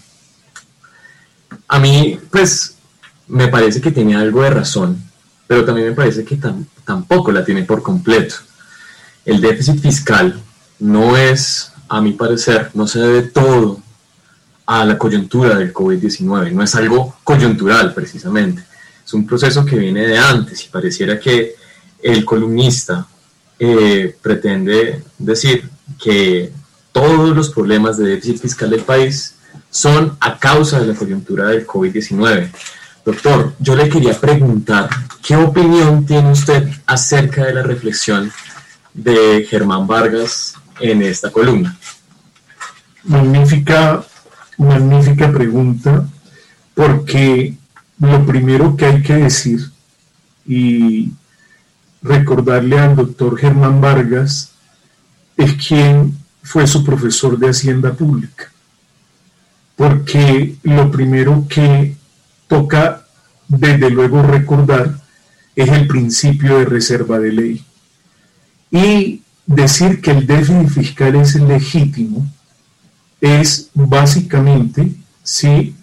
A mí, pues, me parece que tiene algo de razón, pero también me parece que tam- tampoco la tiene por completo. El déficit fiscal no es, a mi parecer, no se debe todo a la coyuntura del COVID diecinueve, no es algo coyuntural precisamente, es un proceso que viene de antes, y pareciera que el columnista eh, pretende decir que todos los problemas de déficit fiscal del país son a causa de la coyuntura del COVID diecinueve. Doctor, yo le quería preguntar, ¿qué opinión tiene usted acerca de la reflexión de Germán Vargas en esta columna? Magnífica, magnífica pregunta, porque lo primero que hay que decir y recordarle al doctor Germán Vargas es quién fue su profesor de Hacienda Pública, porque lo primero que toca desde luego recordar es el principio de reserva de ley, y decir que el déficit fiscal es legítimo es básicamente, sí,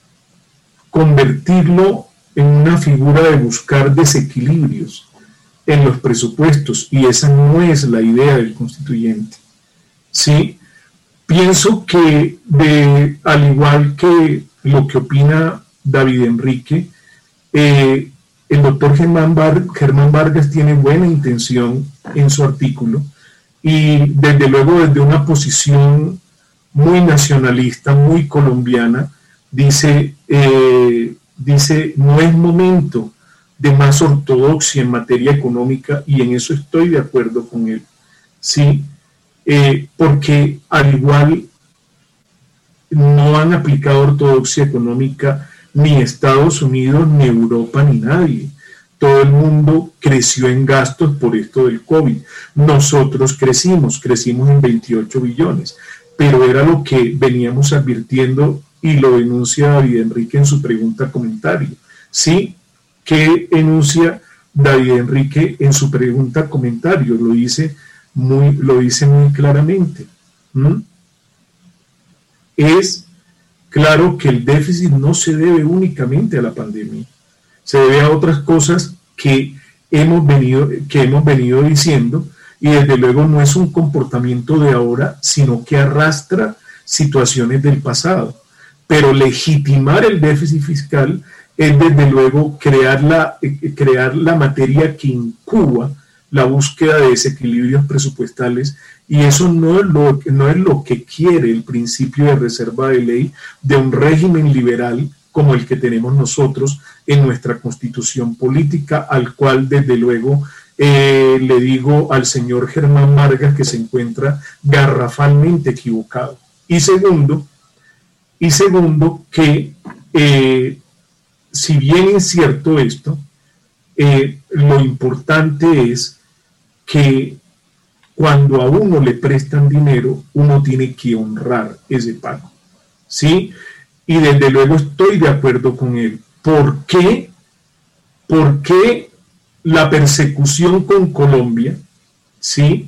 convertirlo en una figura de buscar desequilibrios en los presupuestos, y esa no es la idea del constituyente. Sí, pienso que de, al igual que lo que opina David Enrique, eh, el doctor Germán, Var- Germán Vargas tiene buena intención en su artículo, y desde luego desde una posición muy nacionalista, muy colombiana, dice, eh, dice, no es momento de más ortodoxia en materia económica, y en eso estoy de acuerdo con él, ¿sí? Eh, porque al igual no han aplicado ortodoxia económica ni Estados Unidos, ni Europa, ni nadie. Todo el mundo creció en gastos por esto del COVID. Nosotros crecimos, crecimos en veintiocho billones, pero era lo que veníamos advirtiendo y lo denuncia David Enrique en su pregunta comentario. ¿Sí? ¿Qué enuncia David Enrique en su pregunta comentario? Lo dice muy, lo dice muy claramente. ¿Mm? Es claro que el déficit no se debe únicamente a la pandemia, se debe a otras cosas que hemos venido, que hemos venido diciendo, y desde luego no es un comportamiento de ahora, sino que arrastra situaciones del pasado. Pero legitimar el déficit fiscal es desde luego crear la, crear la materia que incuba la búsqueda de desequilibrios presupuestales, y eso no es, lo, no es lo que quiere el principio de reserva de ley de un régimen liberal como el que tenemos nosotros en nuestra constitución política, al cual desde luego eh, le digo al señor Germán Vargas que se encuentra garrafalmente equivocado. Y segundo, y segundo que eh, si bien es cierto esto, eh, lo importante es que cuando a uno le prestan dinero, uno tiene que honrar ese pago, ¿sí? Y desde luego estoy de acuerdo con él. ¿Por qué? ¿Por qué la persecución con Colombia, ¿sí?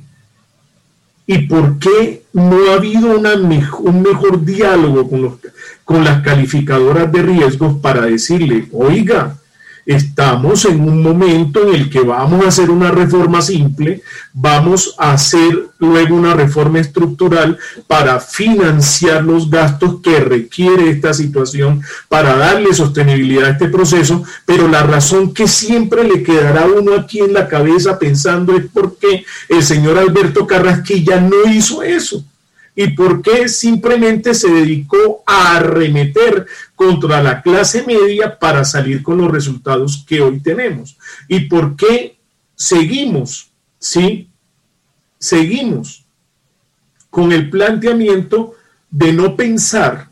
¿Y por qué no ha habido una mejor, un mejor diálogo con, los, con las calificadoras de riesgos para decirle, oiga, estamos en un momento en el que vamos a hacer una reforma simple, vamos a hacer luego una reforma estructural para financiar los gastos que requiere esta situación, para darle sostenibilidad a este proceso, pero la razón que siempre le quedará a uno aquí en la cabeza pensando es por qué el señor Alberto Carrasquilla no hizo eso. ¿Y por qué simplemente se dedicó a arremeter contra la clase media para salir con los resultados que hoy tenemos? ¿Y por qué seguimos, sí, seguimos con el planteamiento de no pensar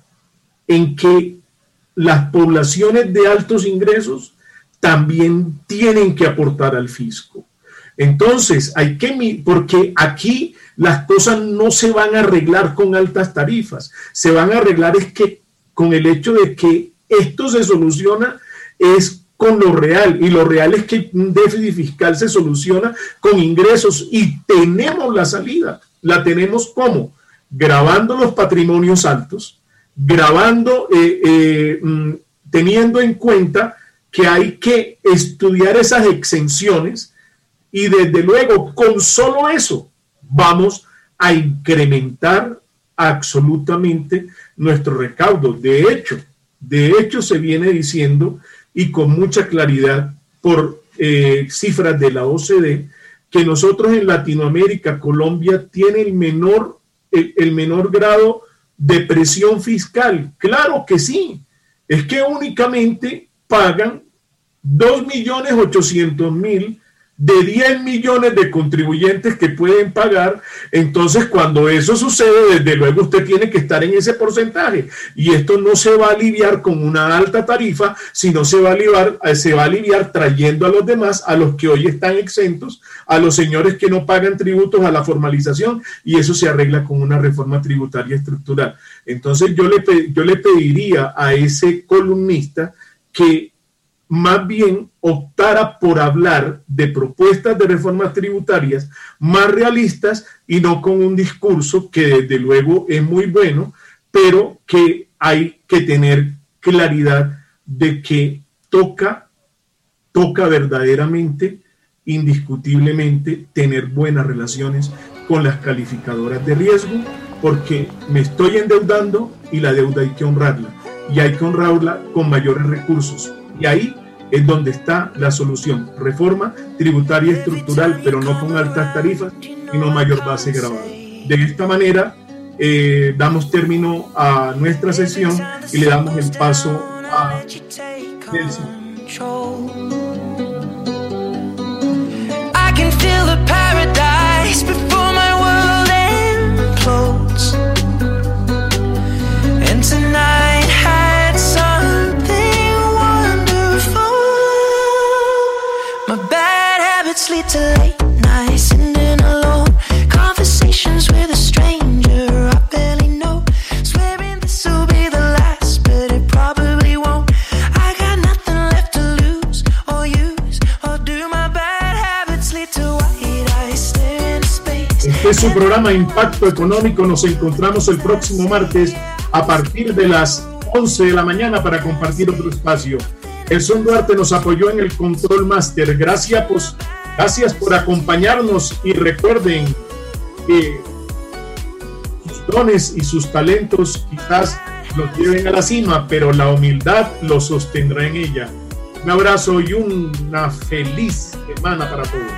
en que las poblaciones de altos ingresos también tienen que aportar al fisco? Entonces, hay que, porque aquí las cosas no se van a arreglar con altas tarifas, se van a arreglar es que con el hecho de que esto se soluciona es con lo real, y lo real es que un déficit fiscal se soluciona con ingresos, y tenemos la salida. ¿La tenemos cómo? Gravando los patrimonios altos, gravando, eh, eh, teniendo en cuenta que hay que estudiar esas exenciones, y desde luego con solo eso vamos a incrementar absolutamente nuestro recaudo. De hecho, de hecho se viene diciendo, y con mucha claridad por eh, cifras de la O C D, que nosotros en Latinoamérica, Colombia tiene el menor, el, el menor grado de presión fiscal. Claro que sí, es que únicamente pagan dos millones ochocientos mil de diez millones de contribuyentes que pueden pagar. Entonces, cuando eso sucede, desde luego usted tiene que estar en ese porcentaje, y esto no se va a aliviar con una alta tarifa, sino se va a aliviar, se va a aliviar trayendo a los demás, a los que hoy están exentos, a los señores que no pagan tributos, a la formalización, y eso se arregla con una reforma tributaria estructural. Entonces, yo le, yo le pediría a ese columnista que más bien optara por hablar de propuestas de reformas tributarias más realistas, y no con un discurso que desde luego es muy bueno, pero que hay que tener claridad de que toca, toca verdaderamente, indiscutiblemente, tener buenas relaciones con las calificadoras de riesgo, porque me estoy endeudando y la deuda hay que honrarla, y hay que honrarla con mayores recursos. Y ahí es donde está la solución: reforma tributaria estructural, pero no con altas tarifas, sino mayor base gravada. De esta manera eh, damos término a nuestra sesión y le damos el paso a Nelson. I can feel the paradise before my world implodes, and tonight had something wonderful. My bad habits lead to late nights, sitting alone, conversations with a stranger I barely know, swearing this will be the last, but it probably won't. I got nothing left to lose or use, or do my bad habits lead to white eyes staring into space. Este es su programa Impacto Económico. Nos encontramos el próximo martes a partir de las once de la mañana para compartir otro espacio. Elson Duarte nos apoyó en el Control Master. Gracias, pues, gracias por acompañarnos y recuerden que sus dones y sus talentos quizás los lleven a la cima, pero la humildad los sostendrá en ella. Un abrazo y una feliz semana para todos.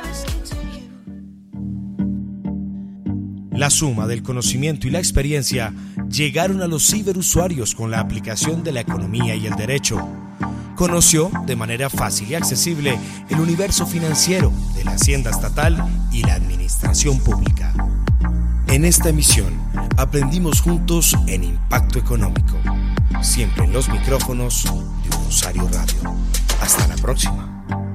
La suma del conocimiento y la experiencia llegaron a los ciberusuarios con la aplicación de la economía y el derecho. Conoció de manera fácil y accesible el universo financiero de la Hacienda Estatal y la Administración Pública. En esta emisión aprendimos juntos en Impacto Económico, siempre en los micrófonos de Rosario Radio. Hasta la próxima.